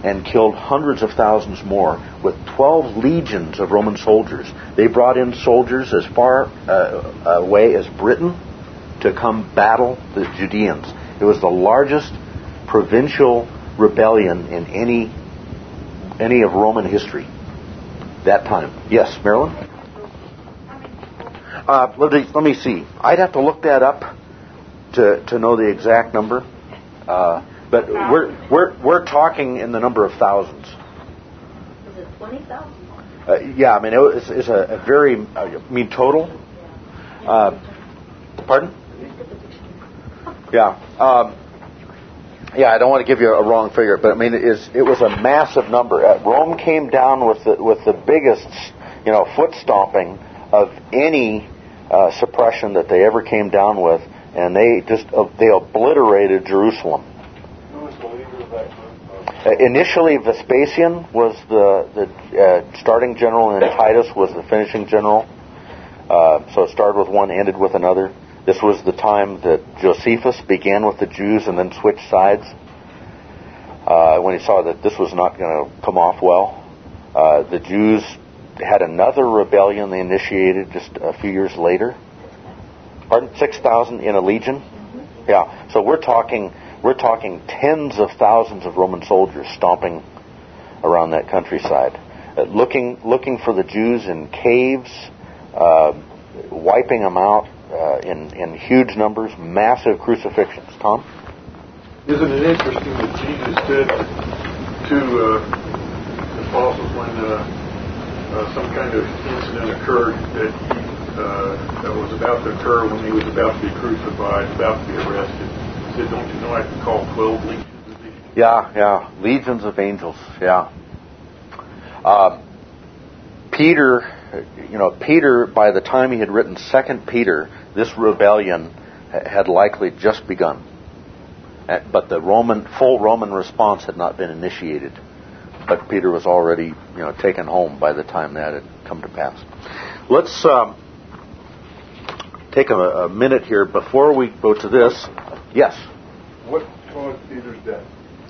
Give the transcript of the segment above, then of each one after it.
and killed hundreds of thousands more with 12 legions of Roman soldiers. They brought in soldiers as far away as Britain to come battle the Judeans. It was the largest provincial rebellion in any of Roman history that time. Yes, Marilyn? Let me see. I'd have to look that up to know the exact number. But we're talking in the number of thousands. Is it 20,000? Yeah, I mean it's a very. Total. Pardon? Yeah. Yeah, I don't want to give you a wrong figure, but I mean it was a massive number. Rome came down with the biggest, foot stomping of any suppression that they ever came down with, and they obliterated Jerusalem. Initially, Vespasian was the starting general, and Titus was the finishing general. So it started with one, ended with another. This was the time that Josephus began with the Jews and then switched sides when he saw that this was not going to come off well. The Jews had another rebellion they initiated just a few years later. Pardon? 6,000 in a legion? Mm-hmm. Yeah. So we're talking tens of thousands of Roman soldiers stomping around that countryside, looking for the Jews in caves, wiping them out in huge numbers, massive crucifixions. Tom? Isn't it interesting that Jesus said to the apostles when some kind of incident occurred that was about to occur when he was about to be crucified, about to be arrested? He said, "Don't you know I can call 12 legions of angels?" Yeah, legions of angels. Yeah. Peter, by the time he had written 2 Peter, this rebellion had likely just begun. But the full Roman response had not been initiated. But Peter was already, taken home by the time that had come to pass. Let's take a minute here before we go to this. Yes? What caused Peter's death?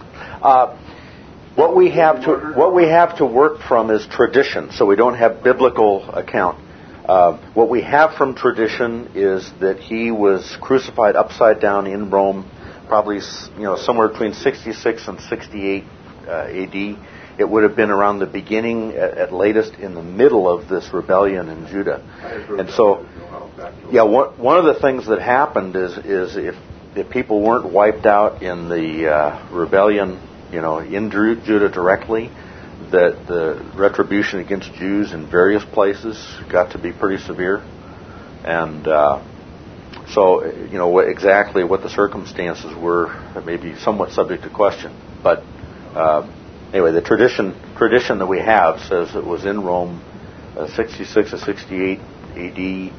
What we have to work from is tradition, so we don't have biblical account. What we have from tradition is that he was crucified upside down in Rome, probably somewhere between 66 and 68 A.D. It would have been around the beginning, at latest, in the middle of this rebellion in Judah. And so, one of the things that happened is if people weren't wiped out in the rebellion, in Judah directly, that the retribution against Jews in various places got to be pretty severe. And so, exactly what the circumstances were may be somewhat subject to question. But anyway, the tradition that we have says it was in Rome, 66 to 68 A.D.,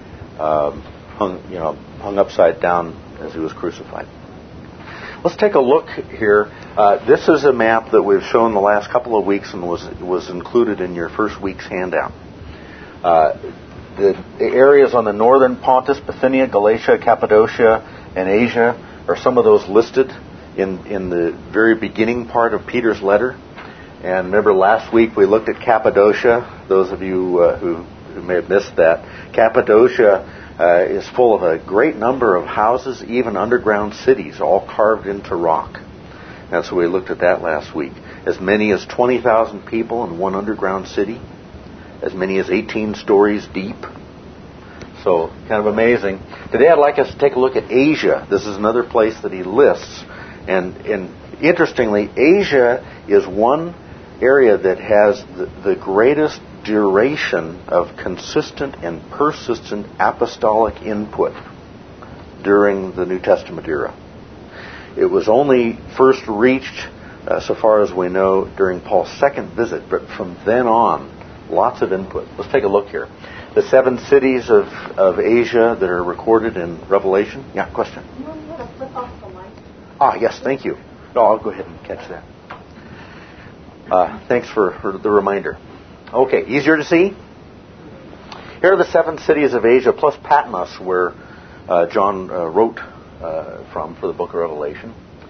hung upside down as he was crucified. Let's take a look here. This is a map that we've shown the last couple of weeks and was included in your first week's handout. The areas on the northern Pontus, Bithynia, Galatia, Cappadocia, and Asia are some of those listed in the very beginning part of Peter's letter. And remember last week we looked at Cappadocia. Those of you who may have missed that. Cappadocia is full of a great number of houses, even underground cities, all carved into rock. And so we looked at that last week. As many as 20,000 people in one underground city. As many as 18 stories deep. So, kind of amazing. Today I'd like us to take a look at Asia. This is another place that he lists. And interestingly, Asia is one area that has the greatest duration of consistent and persistent apostolic input during the New Testament era. It was only first reached, so far as we know, during Paul's second visit, but from then on, lots of input. Let's take a look here. The 7 cities of Asia that are recorded in Revelation. Yeah, question? You want me to flip off the light? Yes, thank you. No, I'll go ahead and catch that. Thanks for the reminder. Okay, easier to see? Here are the 7 cities of Asia, plus Patmos, where John wrote from for the book of Revelation.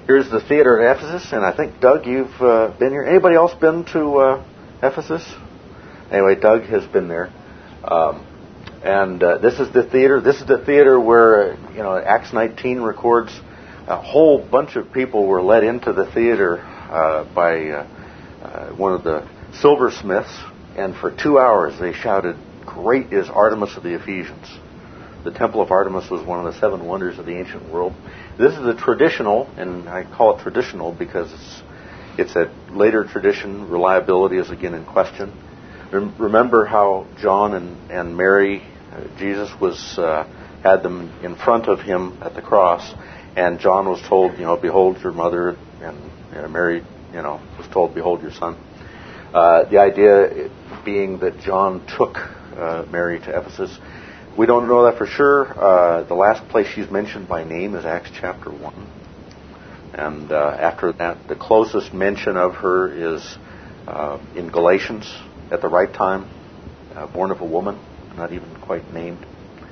Here's the theater at Ephesus, and I think, Doug, you've been here. Anybody else been to Ephesus? Anyway, Doug has been there. And this is the theater. This is the theater where, Acts 19 records a whole bunch of people were led into the theater by one of the silversmiths, and for 2 hours they shouted, "Great is Artemis of the Ephesians." The Temple of Artemis was one of the 7 wonders of the ancient world. This is the traditional, and I call it traditional because it's a later tradition. Reliability is again in question. Remember how John and Mary, Jesus had them in front of him at the cross, and John was told, "Behold your mother," and Mary, was told, "Behold your son." The idea being that John took Mary to Ephesus. We don't know that for sure. The last place she's mentioned by name is Acts chapter 1. And after that, the closest mention of her is in Galatians at the right time, born of a woman, not even quite named.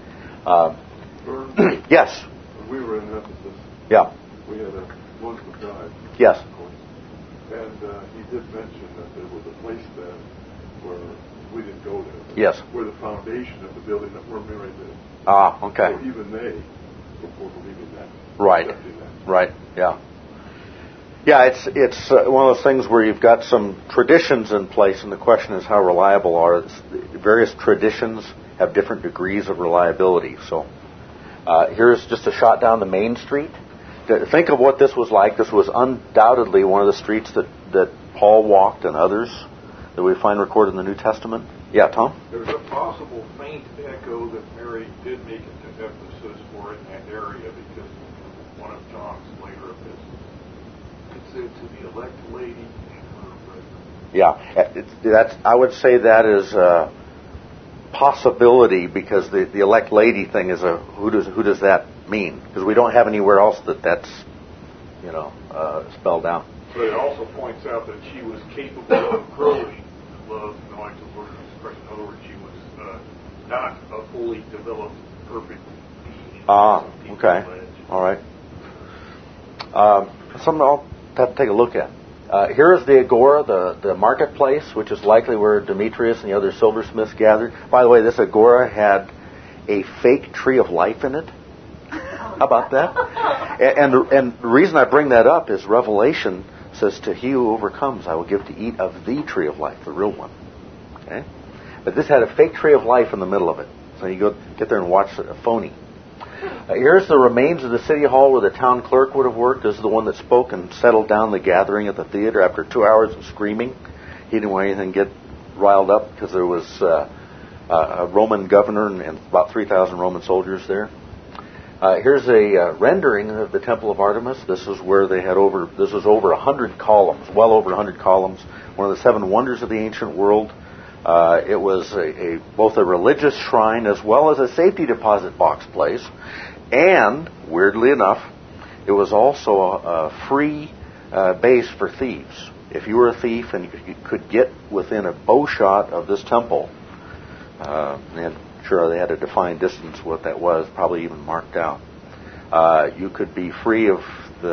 Yes? When we were in Ephesus, yeah, we had a Muslim guide. Yes. And he did mention that there was a place there where we didn't go there. Yes. Where the foundation of the building that we're married in. Ah, okay. So even they were believing that. Right. That. Right. Yeah. Yeah, it's one of those things where you've got some traditions in place, and the question is how reliable are various traditions have different degrees of reliability. So here's just a shot down the main street. Think of what this was like. This was undoubtedly one of the streets that Paul walked and others that we find recorded in the New Testament. Yeah, Tom? There's a possible faint echo that Mary did make it to Ephesus or in that area because one of John's later epistles. It said to the elect lady and her brethren. Yeah, I would say that is a possibility because the elect lady thing is who does that mean? Because we don't have anywhere else that's spelled out. But it also points out that she was capable of growing in love, knowing the Lord Jesus Christ. In other words, she was not a fully developed, perfect being. Okay. All right. Something I'll have to take a look at. Here is the Agora, the marketplace, which is likely where Demetrius and the other silversmiths gathered. By the way, this Agora had a fake tree of life in it. How about that? And the reason I bring that up is Revelation says, "To he who overcomes, I will give to eat of the tree of life," the real one. Okay? But this had a fake tree of life in the middle of it. So you go get there and watch a phony. Here's the remains of the city hall where the town clerk would have worked. This is the one that spoke and settled down the gathering at the theater after 2 hours of screaming. He didn't want anything to get riled up because there was a Roman governor and about 3,000 Roman soldiers there. Here's a rendering of the Temple of Artemis. This is where they had over 100 columns, well over 100 columns. One of the 7 wonders of the ancient world. It was both a religious shrine as well as a safety deposit box place. And, weirdly enough, it was also a free base for thieves. If you were a thief and you could get within a bow shot of this temple, and sure, they had a defined distance what that was, probably even marked out. You could be free of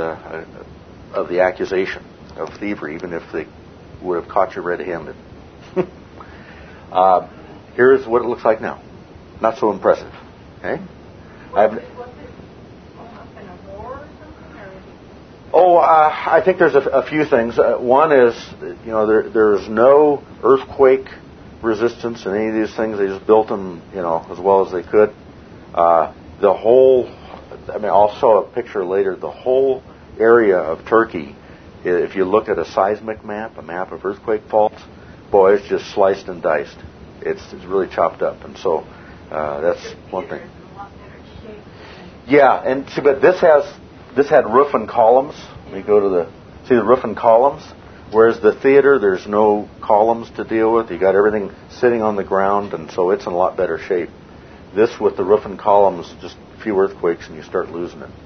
the accusation of thievery, even if they would have caught you red-handed. Here's what it looks like now. Not so impressive. Okay? I think there's a few things. One is, there's no earthquake resistance in any of these things. They just built them, as well as they could. I'll show a picture later. The whole area of Turkey, if you look at a seismic map, a map of earthquake faults, boy, it's just sliced and diced. It's really chopped up, and so that's one thing. Yeah, and see, but this had roof and columns. We go to see the roof and columns. Whereas the theater, there's no columns to deal with. You got everything sitting on the ground, and so it's in a lot better shape. This with the roof and columns, just a few earthquakes, and you start losing it.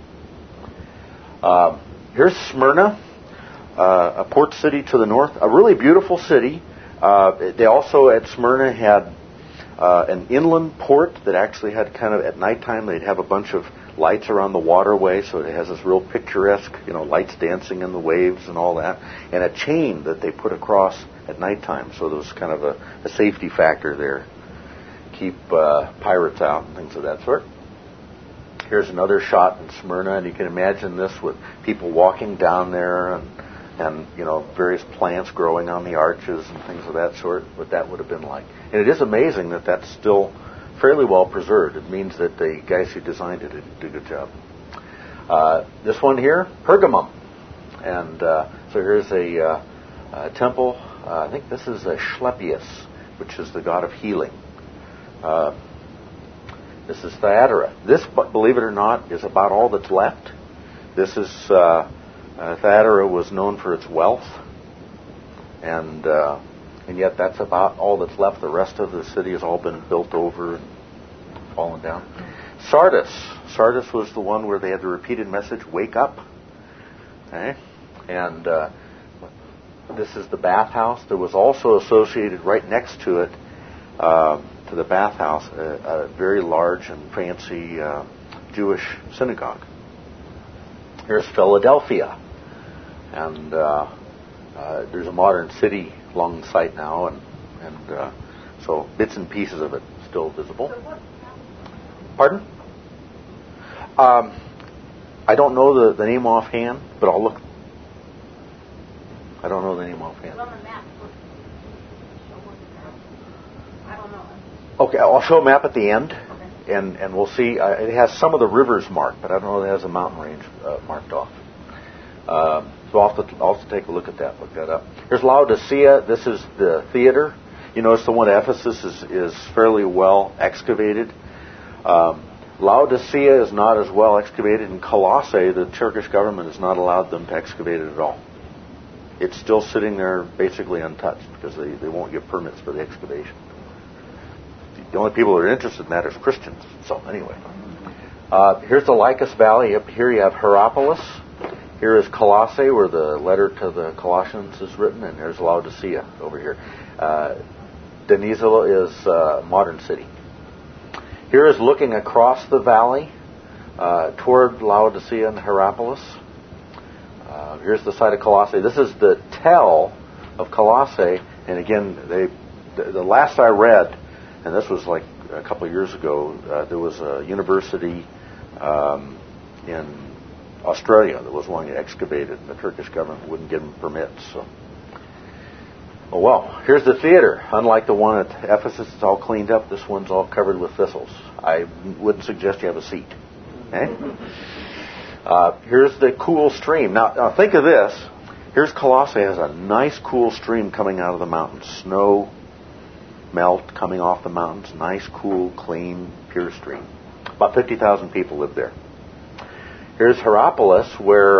Here's Smyrna, a port city to the north, a really beautiful city. They also at Smyrna had an inland port that actually had kind of at nighttime they'd have a bunch of lights around the waterway, so it has this real picturesque, lights dancing in the waves and all that, and a chain that they put across at nighttime, so there was kind of a safety factor there. Keep pirates out and things of that sort. Here's another shot in Smyrna, and you can imagine this with people walking down there and various plants growing on the arches and things of that sort, what that would have been like. And it is amazing that that's still fairly well preserved. It means that the guys who designed it did a good job. This one here, Pergamum. And so here's a temple. I think this is Asclepius, which is the god of healing. This is Thyatira. This, believe it or not, is about all that's left. This is Thyatira was known for its wealth, and yet that's about all that's left. The rest of the city has all been built over and fallen down. Sardis. Sardis was the one where they had the repeated message, "Wake up." Okay, and this is the bathhouse. There was also associated right next to it, to the bathhouse, a very large and fancy Jewish synagogue. Here's Philadelphia, and there's a modern city along the site now, and so bits and pieces of it still visible. Pardon? I don't know the name offhand, but I'll look. I don't know the name offhand. Okay, I'll show a map at the end, and we'll see. It has some of the rivers marked, but I don't know if it has a mountain range marked off. So I'll have to take a look at that, look that up. Here's Laodicea. This is the theater. You notice the one at Ephesus is fairly well excavated. Laodicea is not as well excavated. In Colossae, the Turkish government has not allowed them to excavate it at all. It's still sitting there basically untouched because they won't give permits for the excavation. The only people that are interested in that is Christians. So anyway, here's the Lycus Valley. Up here you have Hierapolis. Here is Colossae, where the letter to the Colossians is written, and there's Laodicea over here. Denizli is a modern city. Here is looking across the valley toward Laodicea and Hierapolis. Here's the site of Colossae. This is the tell of Colossae, and again, the last I read, and this was like a couple of years ago, there was a university in Australia that was wanting to excavate it, and the Turkish government wouldn't give them permits. So, oh well. Here's the theater. Unlike the one at Ephesus, it's all cleaned up. This one's all covered with thistles. I wouldn't suggest you have a seat. Okay? Here's the cool stream. Now think of this. Here's Colossae. Has a nice cool stream coming out of the mountains. Snow melt coming off the mountains. Nice, cool, clean, pure stream. About 50,000 people live there. Here's Hierapolis, where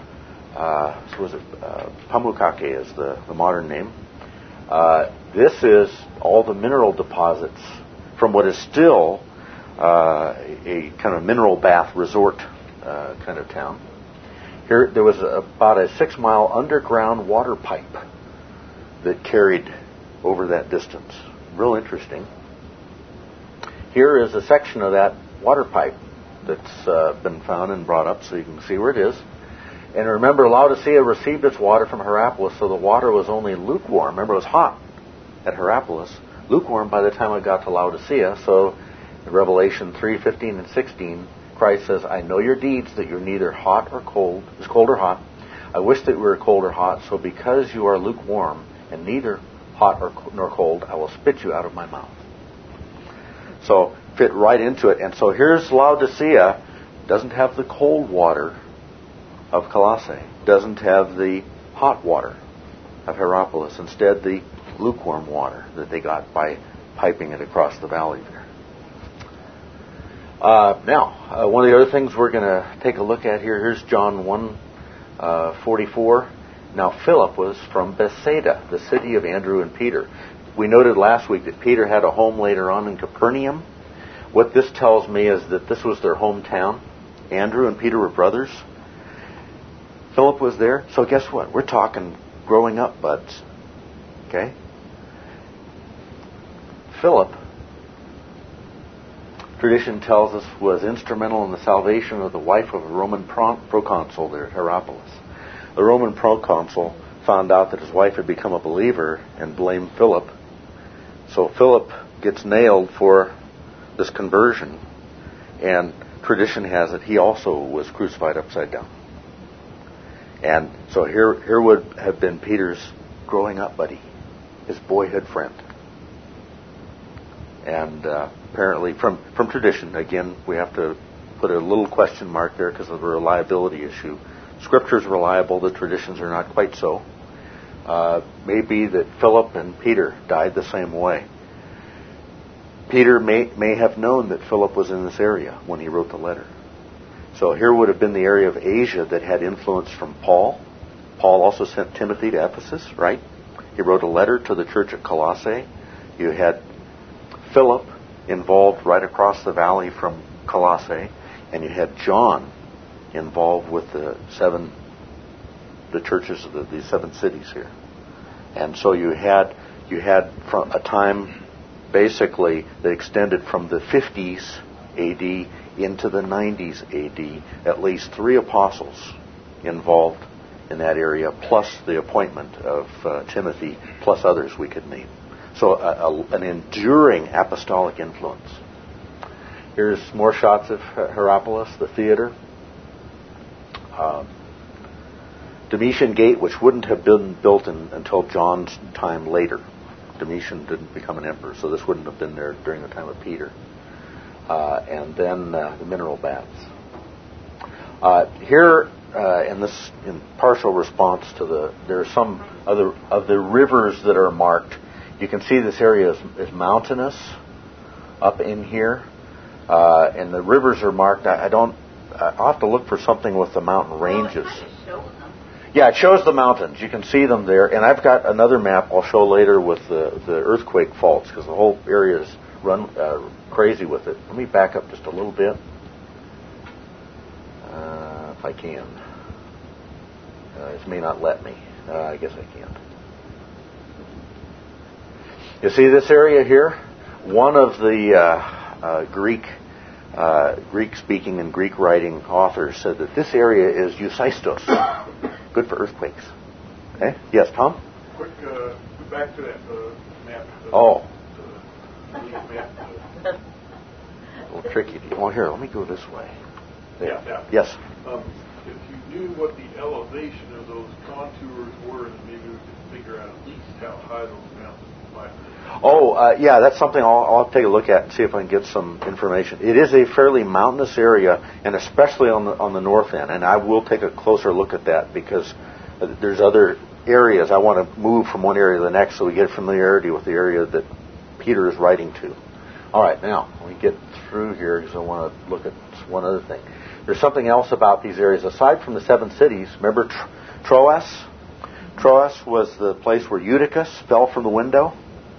Pamukkale is the modern name. This is all the mineral deposits from what is still a kind of mineral bath resort kind of town. Here, there was about a 6-mile underground water pipe that carried over that distance. Real interesting. Here is a section of that water pipe that's been found and brought up, so you can see where it is. And remember, Laodicea received its water from Hierapolis, so the water was only lukewarm. Remember, it was hot at Hierapolis, lukewarm by the time it got to Laodicea. So in Revelation 3:15 and 16, Christ says, "I know your deeds, that you're neither hot or cold, is cold or hot. I wish that we were cold or hot. So because you are lukewarm and neither hot nor cold, I will spit you out of my mouth." So fit right into it. And so here's Laodicea. Doesn't have the cold water of Colossae. Doesn't have the hot water of Hierapolis. Instead, the lukewarm water that they got by piping it across the valley there. Now, one of the other things we're going to take a look at here, here's John 1:44. Now, Philip was from Bethsaida, the city of Andrew and Peter. We noted last week that Peter had a home later on in Capernaum. What this tells me is that this was their hometown. Andrew and Peter were brothers. Philip was there. So guess what? We're talking growing up buds. Okay? Philip tradition tells us, was instrumental in the salvation of the wife of a Roman proconsul there at Hierapolis. The Roman proconsul found out that his wife had become a believer and blamed Philip. So Philip gets nailed for this conversion, and tradition has it he also was crucified upside down. And so here would have been Peter's growing up buddy, his boyhood friend. And apparently from tradition, again, we have to put a little question mark there because of the reliability issue. Scripture's reliable, the traditions are not quite so. Maybe that Philip and Peter died the same way. Peter may have known that Philip was in this area when he wrote the letter. So here would have been the area of Asia that had influence from Paul. Paul also sent Timothy to Ephesus, right? He wrote a letter to the church at Colossae. You had Philip involved right across the valley from Colossae, and you had John involved with the churches of the 7 cities here. And so you had from a time basically that extended from the 50s AD into the 90s AD, at least 3 apostles involved in that area, plus the appointment of Timothy, plus others we could name. So an enduring apostolic influence. Here's more shots of Hierapolis, the theater. Domitian Gate, which wouldn't have been built until John's time later. Domitian didn't become an emperor, so this wouldn't have been there during the time of Peter. And then the mineral baths. Here, in partial response to there are some other of the rivers that are marked. You can see this area is mountainous up in here, and the rivers are marked. I'll have to look for something with the mountain ranges. Yeah, it shows the mountains. You can see them there. And I've got another map I'll show later with the earthquake faults, because the whole area is run crazy with it. Let me back up just a little bit, if I can. This may not let me. I guess I can't. You see this area here? One of the Greek-speaking and Greek-writing authors said that this area is Eusistos, good for earthquakes. Okay? Yes, Tom? Quick, back to that map. Oh. Map. A little tricky. Well, here, let me go this way. There. Yeah. Yes? If you knew what the elevation of those contours were, then maybe we could figure out at least how high those mountains might be. Yeah, that's something I'll have to take a look at and see if I can get some information. It is a fairly mountainous area, and especially on the north end. And I will take a closer look at that because there's other areas. I want to move from one area to the next so we get familiarity with the area that Peter is writing to. All right, now let me get through here because I want to look at one other thing. There's something else about these areas aside from the 7 cities. Remember Troas? Troas was the place where Eutychus fell from the window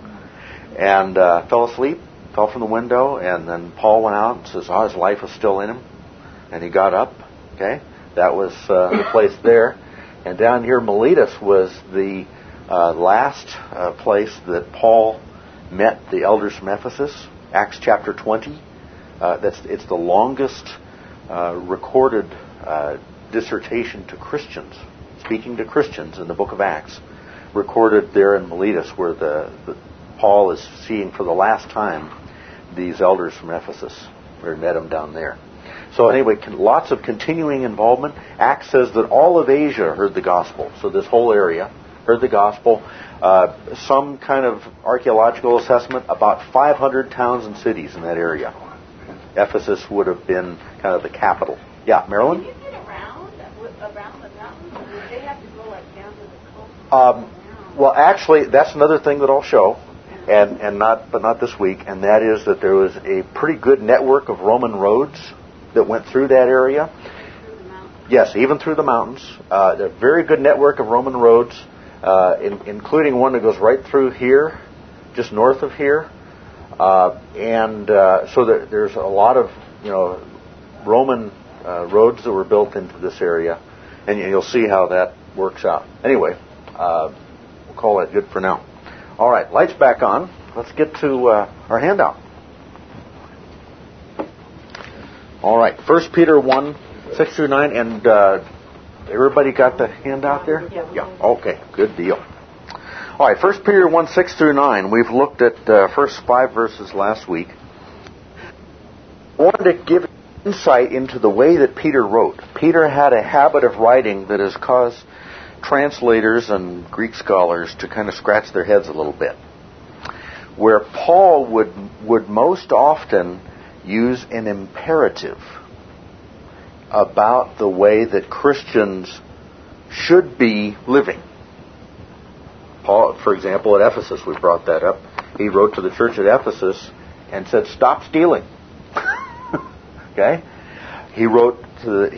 and fell asleep, fell from the window, and then Paul went out and says, his life was still in him, and he got up. Okay, that was the place there. And down here, Miletus was the last place that Paul met the elders from Ephesus. Acts chapter 20. It's the longest recorded dissertation to Christians, speaking to Christians in the book of Acts, recorded there in Miletus, where Paul is seeing for the last time these elders from Ephesus, where he met them down there. So anyway, lots of continuing involvement. Acts says that all of Asia heard the gospel. So this whole area heard the gospel. Some kind of archaeological assessment, about 500 towns and cities in that area. Ephesus would have been kind of the capital. Yeah, Marilyn? Can you get around the mountains, or would they have to go like down to the coast? Well, actually, that's another thing that I'll show, but not this week, and that is that there was a pretty good network of Roman roads that went through that area. Through the mountains? Yes, even through the mountains. A very good network of Roman roads, including one that goes right through here, just north of here. So there's a lot of Roman roads that were built into this area, and you'll see how that works out. Anyway, we'll call that good for now. All right, lights back on. Let's get to our handout. All right. 1 Peter 1, 6 through 9. And everybody got the handout there? Yeah. Okay. Good deal. All right. 1 Peter 1, 6 through 9. We've looked at first 5 verses last week. I wanted to give insight into the way that Peter wrote. Peter had a habit of writing that has caused translators and Greek scholars to kind of scratch their heads a little bit. Where Paul would most often use an imperative about the way that Christians should be living. Paul, for example, at Ephesus, we brought that up. He wrote to the church at Ephesus and said, "Stop stealing." Okay, he wrote to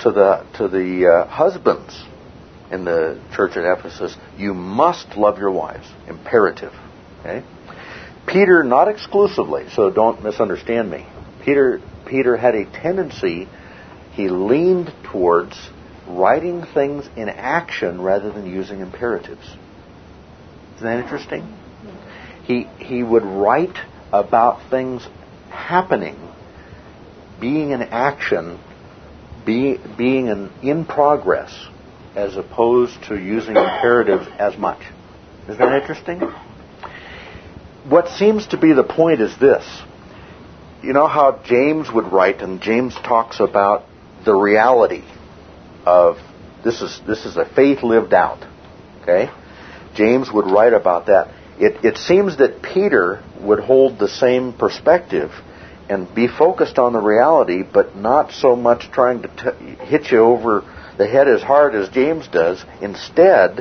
the husbands in the church at Ephesus, "You must love your wives." Imperative. Okay. Peter, not exclusively, so don't misunderstand me. Peter had a tendency, he leaned towards writing things in action rather than using imperatives. Isn't that interesting? He would write about things happening, being in action, being in progress, as opposed to using imperatives as much. Isn't that interesting? What seems to be the point is this. You know how James would write, and James talks about the reality of this is a faith lived out. Okay? James would write about that. It seems that Peter would hold the same perspective and be focused on the reality, but not so much trying to hit you over the head as hard as James does. Instead,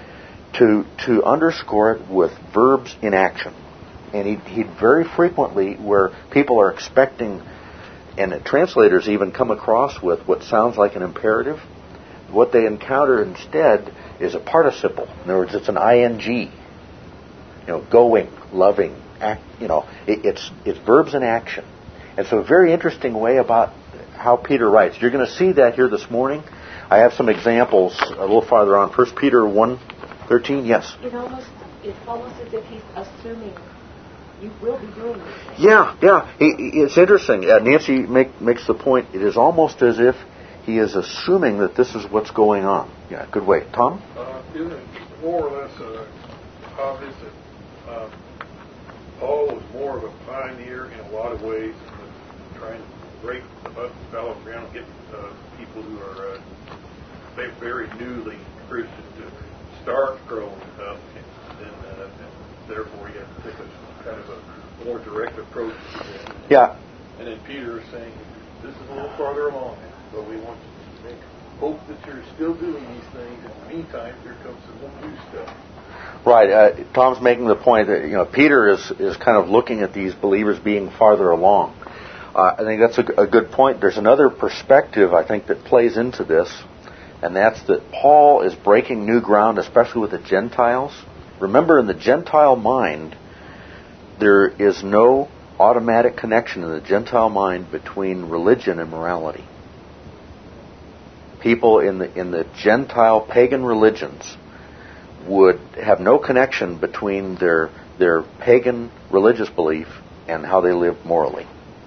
to underscore it with verbs in action. And he'd very frequently, where people are expecting, and translators even come across with what sounds like an imperative, what they encounter instead is a participle. In other words, it's an ing. Going, loving, act. It's verbs in action. And so a very interesting way about how Peter writes. You're going to see that here this morning. I have some examples a little farther on. 1 Peter 1:13. Yes. It's almost as if he's assuming you will be doing this. Yeah. It's interesting. Nancy makes the point. It is almost as if he is assuming that this is what's going on. Yeah, good way. Tom? Isn't it more or less obvious that Paul was more of a pioneer in a lot of ways, trying to break the fallow ground and get people who are very newly Christian to start growing up, and therefore you have to take a kind of a more direct approach to that. Yeah. And then Peter is saying, this is a little farther along, but we want you to hope that you're still doing these things. In the meantime, here comes some more new stuff. Right. Tom's making the point that Peter is kind of looking at these believers being farther along. I think that's a good point. There's another perspective I think that plays into this, and that's that Paul is breaking new ground, especially with the Gentiles. Remember, in the Gentile mind, there is no automatic connection in the Gentile mind between religion and morality. People in the Gentile pagan religions would have no connection between their pagan religious belief and how they live morally.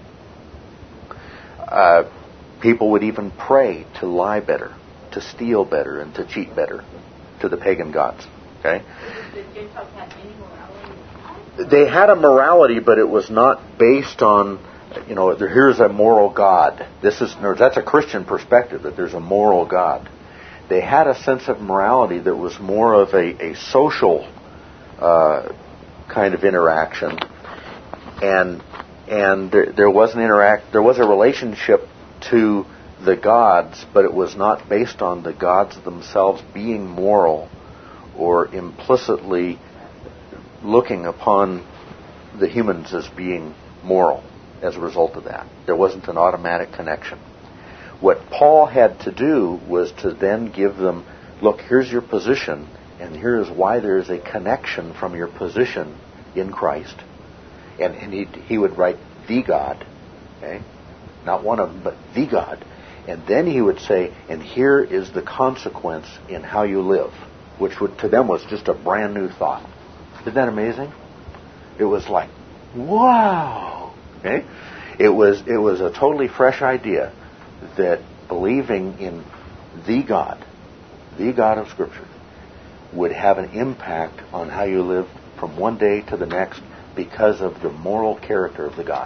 People would even pray to lie better, to steal better, and to cheat better to the pagan gods. Okay? Did the Gentiles have any morality? They had a morality, but it was not based on, here's a moral God. That's a Christian perspective, that there's a moral God. They had a sense of morality that was more of a social kind of interaction, and there was a relationship to the gods, but it was not based on the gods themselves being moral or implicitly looking upon the humans as being moral as a result of that. There wasn't an automatic connection. What Paul had to do was to then give them, look, here's your position, and here's why there's a connection from your position in Christ. And he would write the God, okay? Not one of them, but the God. And then he would say, and here is the consequence in how you live, which to them was just a brand new thought. Isn't that amazing? It was like, wow! Okay? It was a totally fresh idea that believing in the God of Scripture, would have an impact on how you live from one day to the next because of the moral character of the God.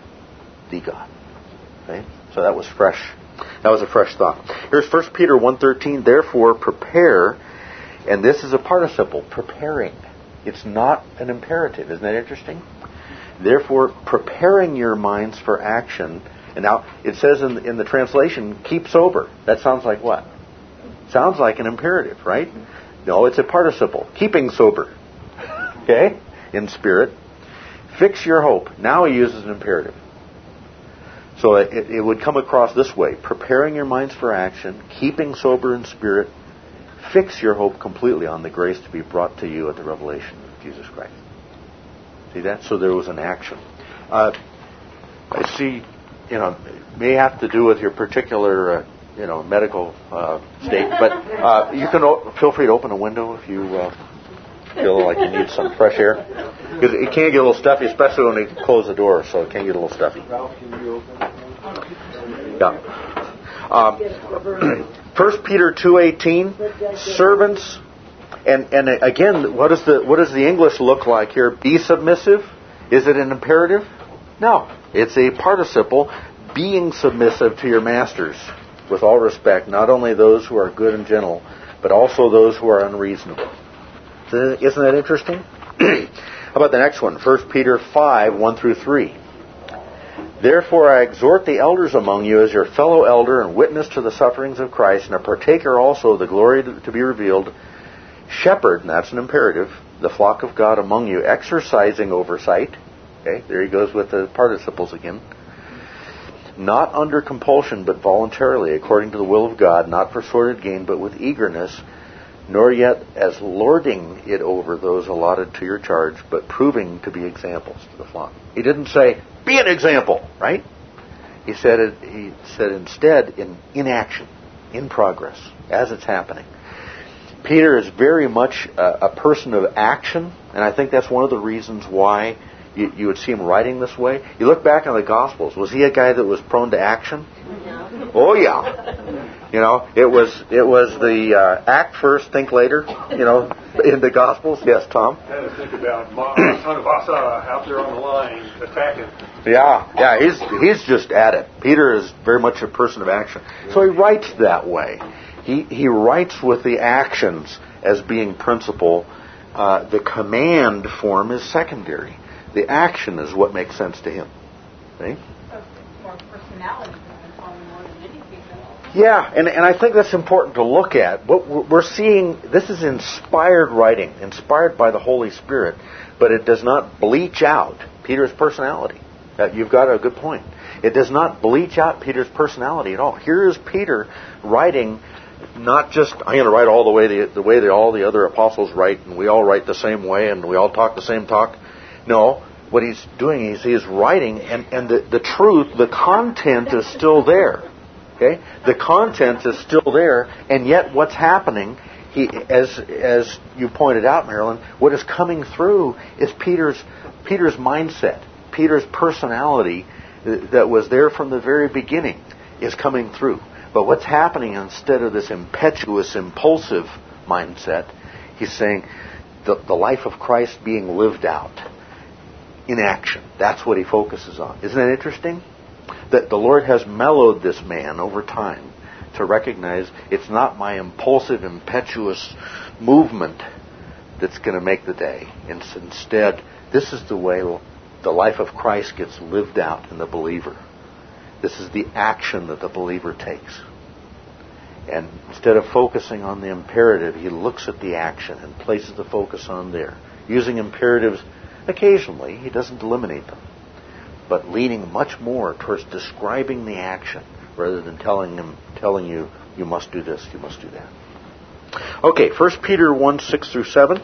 Okay? So that was fresh. That was a fresh thought. Here's 1 Peter 1:13. Therefore, prepare, and this is a participle, preparing. It's not an imperative. Isn't that interesting? Therefore, preparing your minds for action. And now, it says in the translation, keep sober. That sounds like what? Sounds like an imperative, right? No, it's a participle. Keeping sober. Okay? In spirit. Fix your hope. Now he uses an imperative. So it would come across this way. Preparing your minds for action. Keeping sober in spirit. Fix your hope completely on the grace to be brought to you at the revelation of Jesus Christ. See that? So there was an action. I see, it may have to do with your particular, medical state, but you can feel free to open a window if you feel like you need some fresh air. Because it can get a little stuffy, especially when you close the door, so it can get a little stuffy. Yeah. 1 Peter 2:18, servants, and again, what does the English look like here? Be submissive. Is it an imperative? No, it's a participle. Being submissive to your masters with all respect, not only those who are good and gentle, but also those who are unreasonable. Isn't that interesting? How about the next one? 1 Peter 5:1-3. Therefore I exhort the elders among you as your fellow elder and witness to the sufferings of Christ, and a partaker also of the glory to be revealed. Shepherd, and that's an imperative, the flock of God among you, exercising oversight. Okay, there he goes with the participles again. Not under compulsion, but voluntarily, according to the will of God, not for sordid gain, but with eagerness, nor yet as lording it over those allotted to your charge, but proving to be examples to the flock. He didn't say, be an example, right? He said instead in action, in progress, as it's happening. Peter is very much a person of action, and I think that's one of the reasons why you would see him writing this way. You look back on the Gospels. Was he a guy that was prone to action? No. Oh yeah. It was the act first, think later. In the Gospels. Yes, Tom. I had to think about son of Asa out there on the line attacking. Yeah. He's just at it. Peter is very much a person of action. So he writes that way. He writes with the actions as being principal. The command form is secondary. The action is what makes sense to him. See? More personality, probably more than anything else. Yeah, and I think that's important to look at. What we're seeing, this is inspired writing, inspired by the Holy Spirit, but it does not bleach out Peter's personality. You've got a good point. It does not bleach out Peter's personality at all. Here is Peter writing, not just, I'm going to write all the way that all the other apostles write, and we all write the same way, and we all talk the same talk. No, what he's doing is he is writing, and the truth, the content is still there. Okay, the content is still there, and yet what's happening? As you pointed out, Marilyn, what is coming through is Peter's mindset, Peter's personality that was there from the very beginning is coming through. But what's happening, instead of this impetuous, impulsive mindset, he's saying the life of Christ being lived out in action. That's what he focuses on. Isn't that interesting? That the Lord has mellowed this man over time to recognize it's not my impulsive, impetuous movement that's going to make the day. Instead, this is the way the life of Christ gets lived out in the believer. This is the action that the believer takes. And instead of focusing on the imperative, he looks at the action and places the focus on there. Using imperatives occasionally, he doesn't eliminate them, but leaning much more towards describing the action rather than telling you, you must do this, you must do that. Okay, 1 Peter 1:6-7.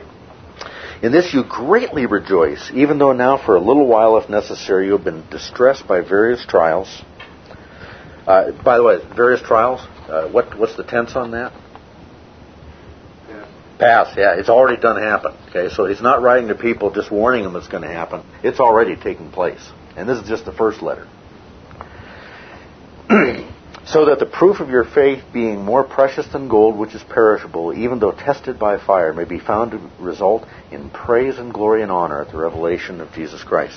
In this you greatly rejoice, even though now for a little while, if necessary, you have been distressed by various trials. By the way, various trials, what's the tense on that? Past, yeah. It's already done happen. Okay, so he's not writing to people just warning them it's going to happen. It's already taken place. And this is just the first letter. So that the proof of your faith, being more precious than gold, which is perishable, even though tested by fire, may be found to result in praise and glory and honor at the revelation of Jesus Christ.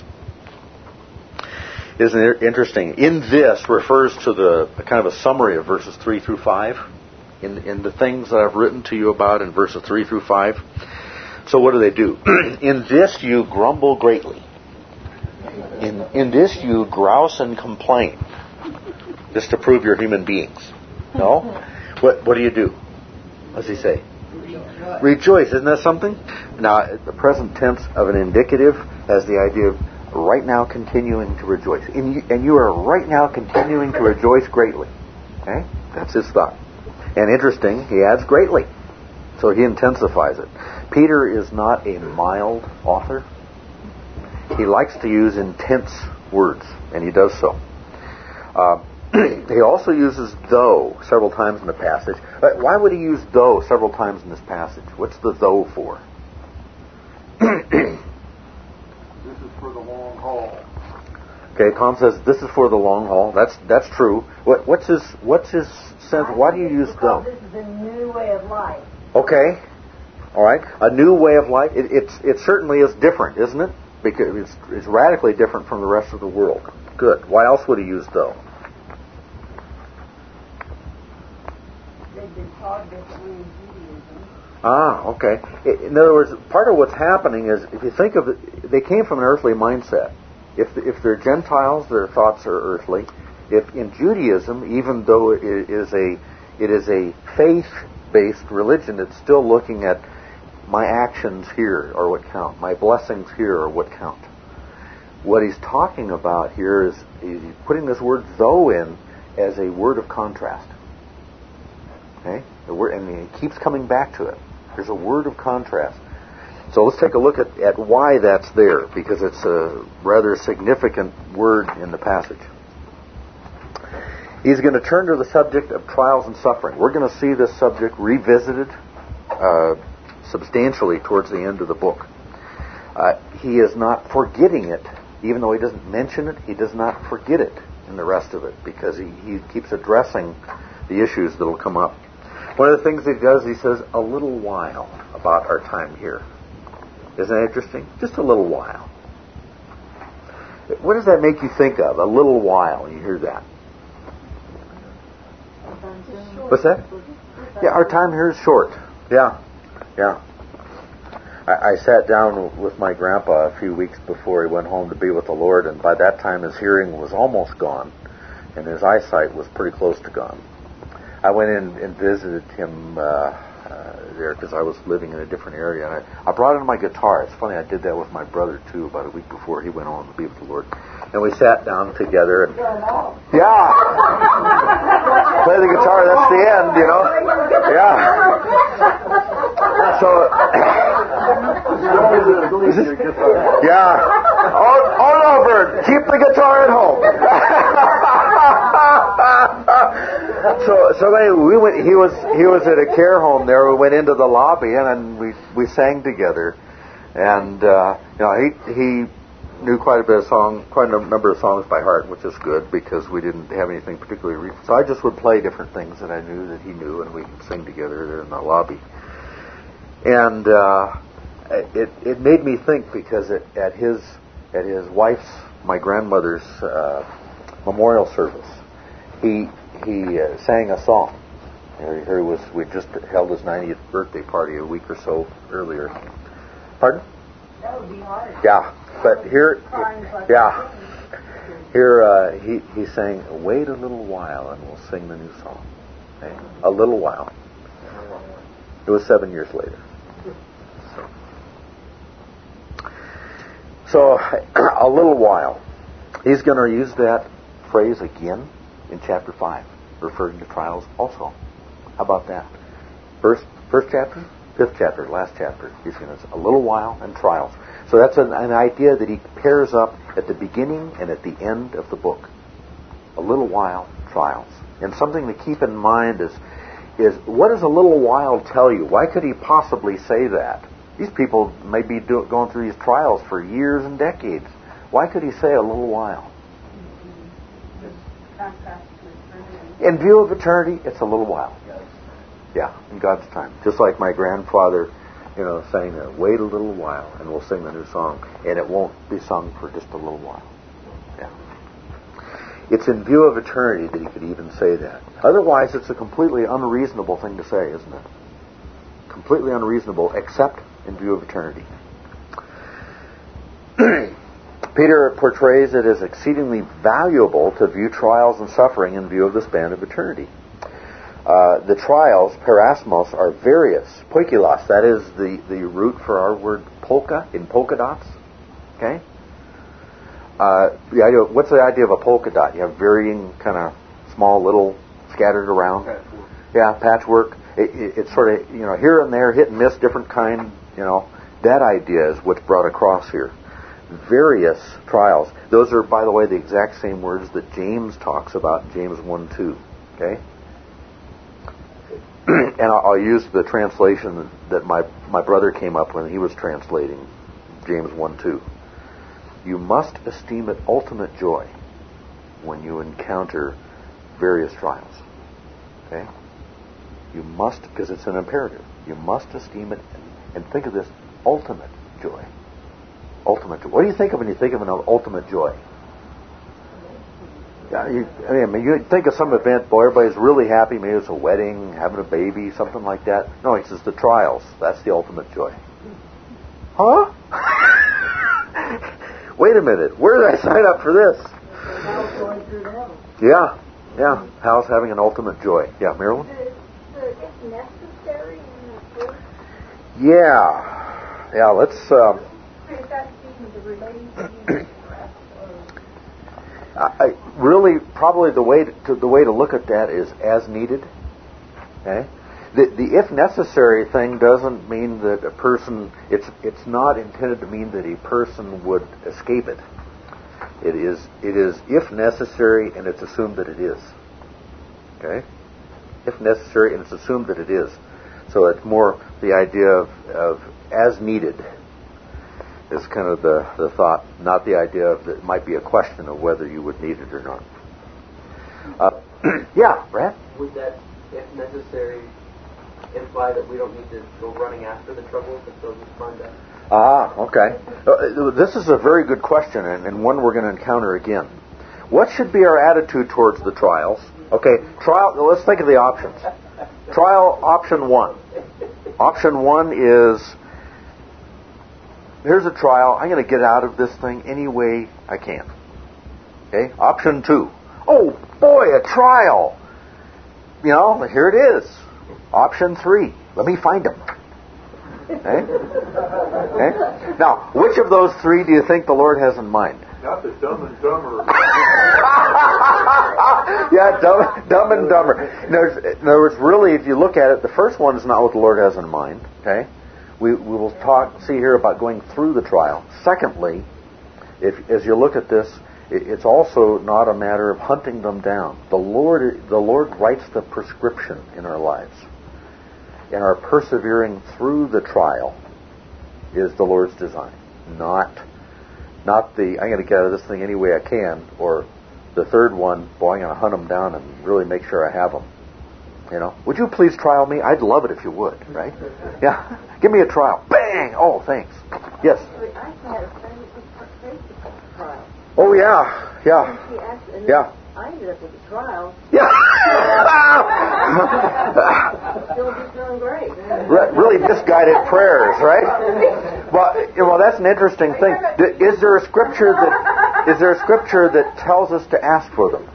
Isn't it interesting? In this refers to the kind of a summary of verses 3 through 5. In the things that I've written to you about in verses 3 through 5. So what do? In this you grumble greatly. In this you grouse and complain. Just to prove you're human beings. No? What do you do? What does he say? Rejoice. Isn't that something? Now, the present tense of an indicative has the idea of right now continuing to rejoice. And you are right now continuing to rejoice greatly. Okay? That's his thought. And interesting, he adds greatly. So he intensifies it. Peter is not a mild author. He likes to use intense words, and he does so. He also uses though several times in the passage. Why would he use though several times in this passage? What's the though for? This is for the long haul. Okay, Tom says this is for the long haul. That's true. What's his sense? Why do you use though? This is a new way of life. Okay, all right. A new way of life. It certainly is different, isn't it? Because it's radically different from the rest of the world. Good. Why else would he use though? They've been taught differently in Judaism. Okay. In other words, part of what's happening is, if you think of it, they came from an earthly mindset. If they're Gentiles, their thoughts are earthly. If in Judaism, even though it is a faith-based religion, it's still looking at my actions here are what count. My blessings here are what count. What he's talking about here is he's putting this word though in as a word of contrast. Okay? And he keeps coming back to it. There's a word of contrast. So let's take a look at why that's there, because it's a rather significant word in the passage. He's going to turn to the subject of trials and suffering. We're going to see this subject revisited substantially towards the end of the book. He is not forgetting it, even though he doesn't mention it. He does not forget it in the rest of it, because he keeps addressing the issues that will come up. One of the things he does, he says, a little while about our time here. Isn't that interesting? Just a little while. What does that make you think of? A little while, when you hear that. What's that? Yeah, our time here is short. Yeah. I sat down with my grandpa a few weeks before he went home to be with the Lord, and by that time his hearing was almost gone, and his eyesight was pretty close to gone. I went in and visited him there because I was living in a different area. And I brought in my guitar. It's funny, I did that with my brother too about a week before he went on to be with the Lord. And we sat down together and yeah, play the guitar. That's the end, you know. Yeah. So yeah. Oh no, Bert, keep the guitar at home. So we went. He was at a care home there. We went into the lobby and we sang together, and he knew quite a number of songs by heart, which is good because we didn't have anything particularly. So I just would play different things that I knew that he knew, and we could sing together there in the lobby. And it made me think because at his wife's, my grandmother's memorial service, he sang a song. We just held his 90th birthday party a week or so earlier. Pardon? That would be hard. Yeah, but here he sang, "Wait a little while and we'll sing the new song." Okay? A little while. It was 7 years later. So a little while. He's going to use that phrase again in chapter 5, referring to trials also. How about that? First chapter, 5th chapter, last chapter. He's going to say a little while and trials. So that's an idea that he pairs up at the beginning and at the end of the book. A little while, trials. And something to keep in mind is what does a little while tell you? Why could he possibly say that? These people may be going through these trials for years and decades. Why could he say a little while? Contrast to eternity. In view of eternity, it's a little while. Yeah, in God's time. Just like my grandfather, sang that, wait a little while and we'll sing the new song. And it won't be sung for just a little while. Yeah. It's in view of eternity that he could even say that. Otherwise, it's a completely unreasonable thing to say, isn't it? Completely unreasonable, except in view of eternity. Peter portrays it as exceedingly valuable to view trials and suffering in view of the span of eternity. The trials, perasmos, are various. Poikilos, that is the root for our word polka, in polka dots. Okay? What's the idea of a polka dot? You have varying kind of small little scattered around. Patchwork. Yeah, patchwork. It's sort of, here and there, hit and miss, different kind, That idea is what's brought across here. Various trials. Those are, by the way, the exact same words that James talks about in James 1:2. Okay? And I'll use the translation that my brother came up when he was translating James 1:2. You must esteem it ultimate joy when you encounter various trials. Okay? You must, because it's an imperative. You must esteem it and think of this ultimate joy. Ultimate joy. What do you think of when you think of an ultimate joy? Yeah, you think of some event, boy, everybody's really happy. Maybe it's a wedding, having a baby, something like that. No, he says the trials. That's the ultimate joy. Huh? Wait a minute. Where did I sign up for this? Yeah. Hal's having an ultimate joy. Yeah, Marilyn? Is necessary in the church? Yeah, let's... Is that speaking to relating to you? Really, probably the way to look at that is as needed. Okay, the if necessary thing doesn't mean that a person. It's not intended to mean that a person would escape it. It is if necessary, and it's assumed that it is. Okay, if necessary, and it's assumed that it is. So it's more the idea of as needed. Is kind of the thought, not the idea of that it might be a question of whether you would need it or not. Yeah, Brad? Would that, if necessary, imply that we don't need to go running after the troubles and so just find out? Okay. This is a very good question, and one we're going to encounter again. What should be our attitude towards the trials? Okay, let's think of the options. Trial option 1. Option 1 is... Here's a trial. I'm going to get out of this thing any way I can. Okay? Option 2. Oh, boy, a trial. Here it is. Option 3. Let me find them. Okay? Now, which of those 3 do you think the Lord has in mind? Not the Dumb and Dumber. Yeah, dumb and Dumber. In other words, really, if you look at it, the first one is not what the Lord has in mind. Okay? We will see here about going through the trial. Secondly, as you look at this, it's also not a matter of hunting them down. The Lord writes the prescription in our lives. And our persevering through the trial is the Lord's design. Not the, I'm going to get out of this thing any way I can, or the third one, boy, I'm going to hunt them down and really make sure I have them. Would you please trial me? I'd love it if you would, right? Yeah. Give me a trial. Bang! Oh, thanks. Yes. I had a friend that was crazy about the trial. Oh, yeah. Yeah. I ended up with a trial. Yeah. Still just doing great. Really misguided prayers, right? Well, that's an interesting thing. Is there a scripture that tells us to ask for them?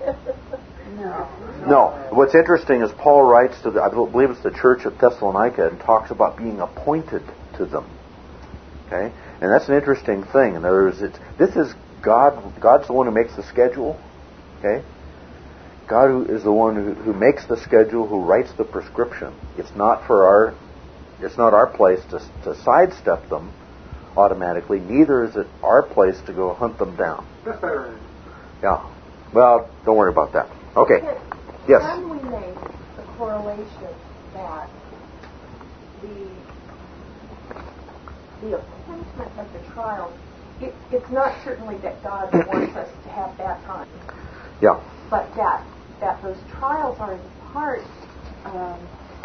No. What's interesting is Paul writes to I believe it's the church of Thessalonica, and talks about being appointed to them. Okay, and that's an interesting thing. In other words, this is God. God's the one who makes the schedule. Okay, God is the one who makes the schedule, who writes the prescription. It's not our place to sidestep them automatically. Neither is it our place to go hunt them down. Yeah. Well, don't worry about that. Okay. Yes. Can we make a correlation that the appointment of the trial it's not certainly that God wants us to have bad times, Yeah. but that those trials are part of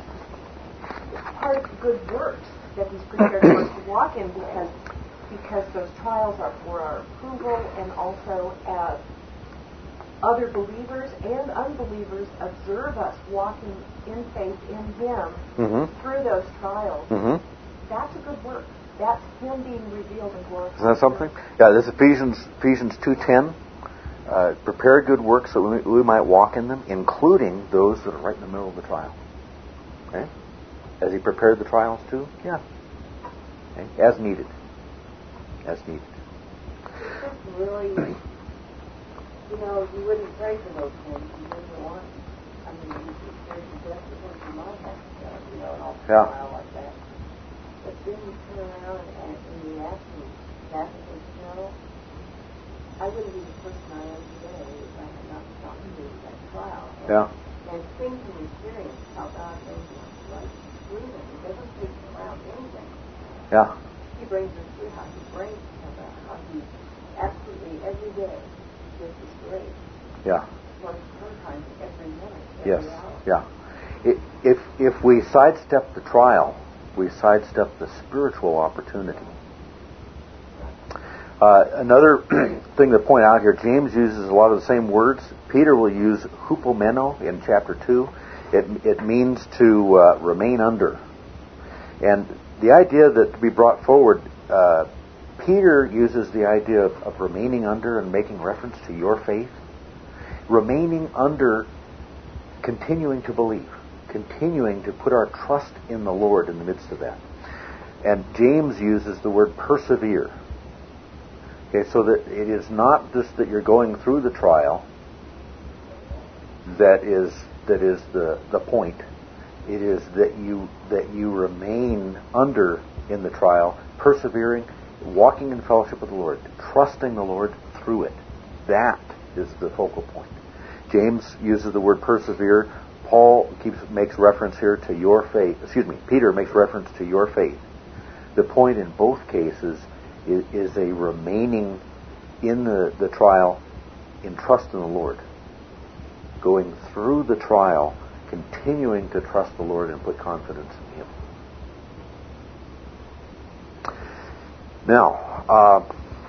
the good works that He's prepared for us to walk in, because those trials are for our approval, and also as other believers and unbelievers observe us walking in faith in Him through those trials. That's a good work. That's Him being revealed and glorified. Isn't that something? Yeah, this is Ephesians 2:10. Prepare good works so we might walk in them, including those that are right in the middle of the trial. Okay? Has He prepared the trials too? Yeah. Okay? As needed. As needed. It's really, you wouldn't pray for those things. You wouldn't want. I mean, you pray for death because you might have to go, an awful trial like that. But then you turn around and you ask me, Kathy, I wouldn't be the person I am today if I had not gone through that trial. And think and experience how God brings us right through them. He doesn't take us around anything. Yeah. He brings us through how He brings us about how He absolutely every day gives us grace. Yeah. Well, sometimes every minute, Yes. every hour. Yeah. If we sidestep the trial, we sidestep the spiritual opportunity. Another thing to point out here, James uses a lot of the same words. Peter will use hupomeno in chapter 2. It means to remain under. And the idea that to be brought forward, Peter uses the idea of remaining under and making reference to your faith. Remaining under, continuing to believe, continuing to put our trust in the Lord in the midst of that. And James uses the word persevere. Okay, so that it is not just that you're going through the trial that is the point. It is that you remain under in the trial, persevering, walking in fellowship with the Lord, trusting the Lord through it. That is the focal point. James uses the word persevere. Paul makes reference here to your faith. Peter makes reference to your faith. The point in both cases is a remaining in the trial in trust in the Lord. Going through the trial, continuing to trust the Lord and put confidence in Him. Now,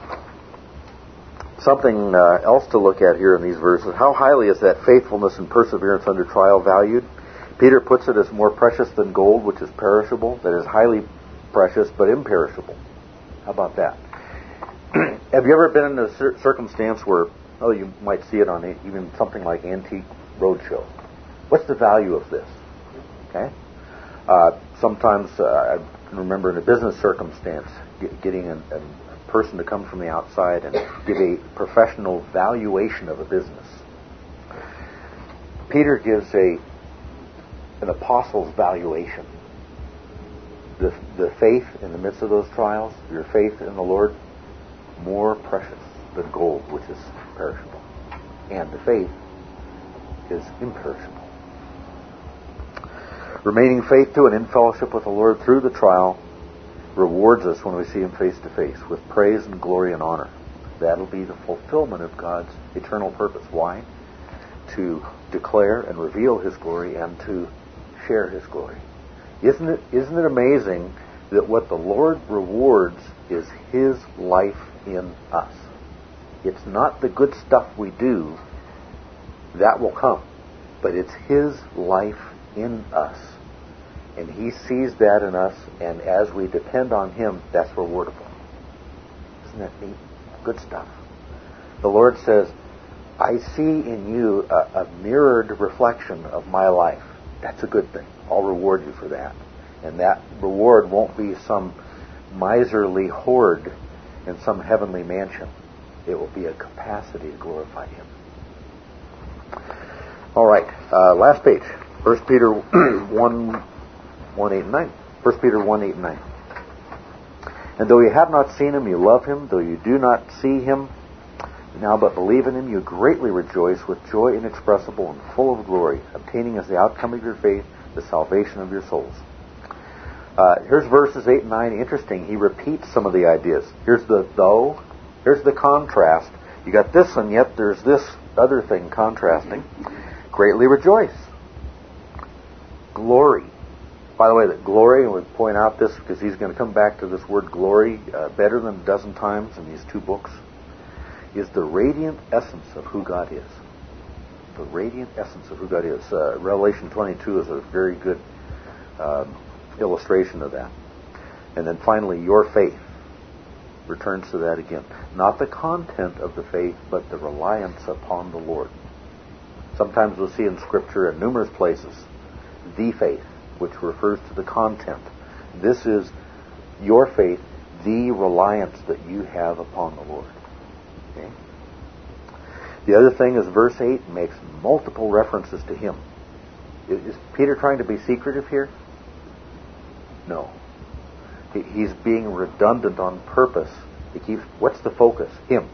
something else to look at here in these verses. How highly is that faithfulness and perseverance under trial valued? Peter puts it as more precious than gold, which is perishable, that is highly precious but imperishable. How about that? Have you ever been in a circumstance where, you might see it on even something like Antique Roadshow? What's the value of this? Okay. Sometimes I can remember in a business circumstance getting a person to come from the outside and give a professional valuation of a business. Peter gives an apostle's valuation. The faith in the midst of those trials, your faith in the Lord, more precious than gold, which is perishable. And the faith is imperishable. Remaining faithful and in fellowship with the Lord through the trial rewards us when we see Him face to face with praise and glory and honor. That'll be the fulfillment of God's eternal purpose. Why? To declare and reveal His glory and to share His glory. Isn't it amazing that what the Lord rewards is His life in us? It's not the good stuff we do that will come, but it's His life in us. And He sees that in us, and as we depend on Him, that's rewardable. Isn't that neat? Good stuff. The Lord says, I see in you a mirrored reflection of my life. That's a good thing. I'll reward you for that. And that reward won't be some miserly hoard in some heavenly mansion. It will be a capacity to glorify Him. All right, last page. 1 Peter 1, 8 and 9. 1 Peter 1, 8 and 9. And though you have not seen Him, you love Him. Though you do not see Him now but believe in Him, you greatly rejoice with joy inexpressible and full of glory, obtaining as the outcome of your faith the salvation of your souls. Here's verses 8 and 9. Interesting. He repeats some of the ideas. Here's the though, Here's the contrast. You got this, and yet there's this other thing contrasting. Greatly rejoice. Glory. By the way, that glory, and we point out this because he's going to come back to this word glory better than a dozen times in these two books, is the radiant essence of who God is. The radiant essence of who God is. Revelation 22 is a very good illustration of that. And then finally, your faith returns to that again. Not the content of the faith, but the reliance upon the Lord. Sometimes we'll see in Scripture in numerous places, the faith, which refers to the content. This is your faith, the reliance that you have upon the Lord. Okay? The other thing is verse 8 makes multiple references to Him. Is Peter trying to be secretive here? No. He's being redundant on purpose. He keeps, what's the focus? Him.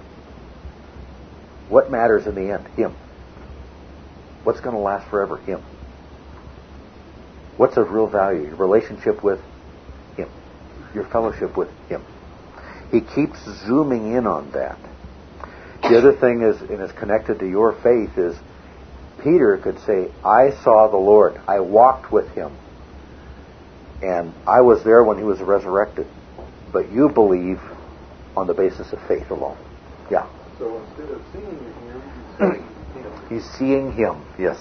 What matters in the end? Him. What's going to last forever? Him. What's of real value? Your relationship with Him. Your fellowship with Him. He keeps zooming in on that. The other thing is, and is connected to your faith, is Peter could say, I saw the Lord. I walked with Him. And I was there when He was resurrected. But you believe on the basis of faith alone. Yeah. So instead of seeing Him, he's seeing Him. He's seeing Him, yes.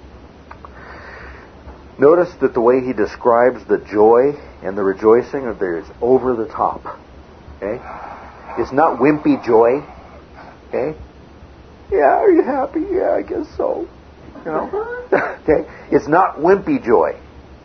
Notice that the way he describes the joy and the rejoicing is over the top. Okay? It's not wimpy joy. Okay? Yeah, are you happy? Yeah, I guess so. You know? Okay? It's not wimpy joy.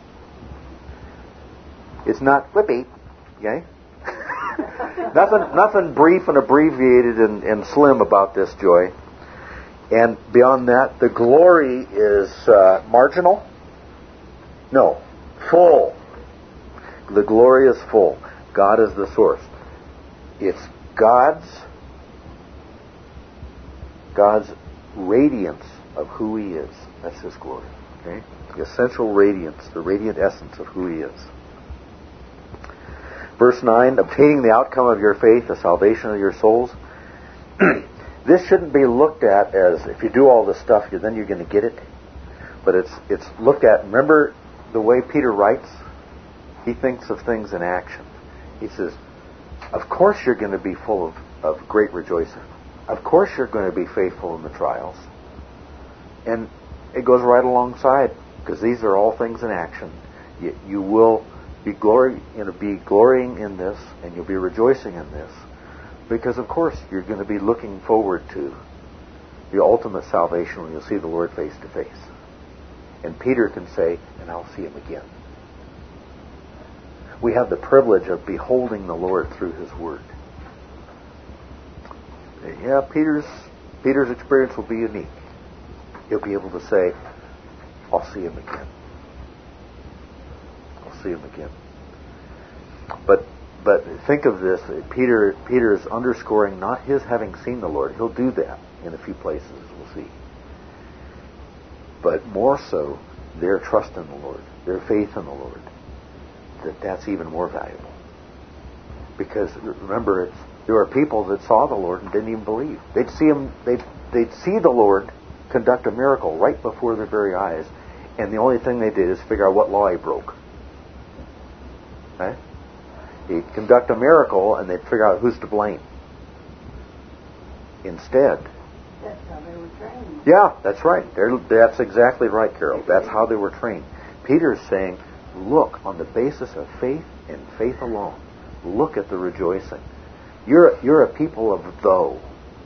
It's not whippy. Okay? Nothing brief and abbreviated and slim about this joy. And beyond that, the glory is marginal. No, full. The glory is full. God is the source. It's God's radiance of who He is. That's His glory. Okay? The essential radiance, the radiant essence of who He is. Verse 9, obtaining the outcome of your faith, the salvation of your souls. This shouldn't be looked at as, if you do all this stuff, then you're going to get it. But it's looked at, remember the way Peter writes? He thinks of things in action. He says, of course you're going to be full of great rejoicing. Of course you're going to be faithful in the trials. And it goes right alongside, because these are all things in action. You will be glorying in this, and you'll be rejoicing in this, because of course you're going to be looking forward to the ultimate salvation when you'll see the Lord face to face. And Peter can say, and I'll see Him again. We have the privilege of beholding the Lord through His Word. Yeah, Peter's experience will be unique. He'll be able to say, I'll see Him again. I'll see Him again. But think of this. Peter is underscoring not his having seen the Lord. He'll do that in a few places, we'll see. But more so, their trust in the Lord, their faith in the Lord, that's even more valuable. Because remember, there are people that saw the Lord and didn't even believe. They'd see Him. They'd see the Lord conduct a miracle right before their very eyes, and the only thing they did is figure out what law He broke. Okay? He'd conduct a miracle, and they'd figure out who's to blame. Instead, that's how they were trained. Yeah, that's right. That's exactly right, Carol. That's how they were trained. Peter's saying, look, on the basis of faith and faith alone, look at the rejoicing. You're a people of though.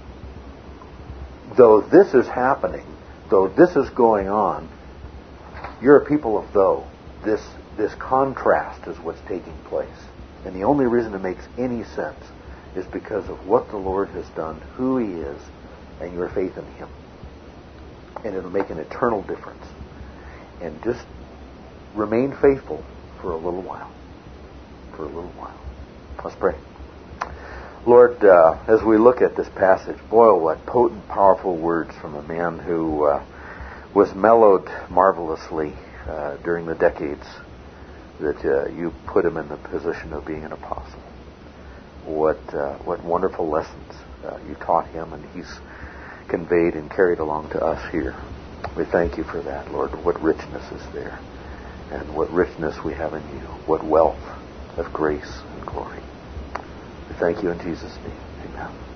Though this is happening, though this is going on, you're a people of though. This contrast is what's taking place. And the only reason it makes any sense is because of what the Lord has done, who He is, and your faith in Him. And it'll make an eternal difference. And just remain faithful for a little while. For a little while. Let's pray. Lord, as we look at this passage, boy, what potent, powerful words from a man who was mellowed marvelously during the decades that you put him in the position of being an apostle. what wonderful lessons you taught him, and he's conveyed and carried along to us here. We thank you for that, Lord. What richness is there, and what richness we have in you. What wealth of grace and glory. We thank you in Jesus' name. Amen.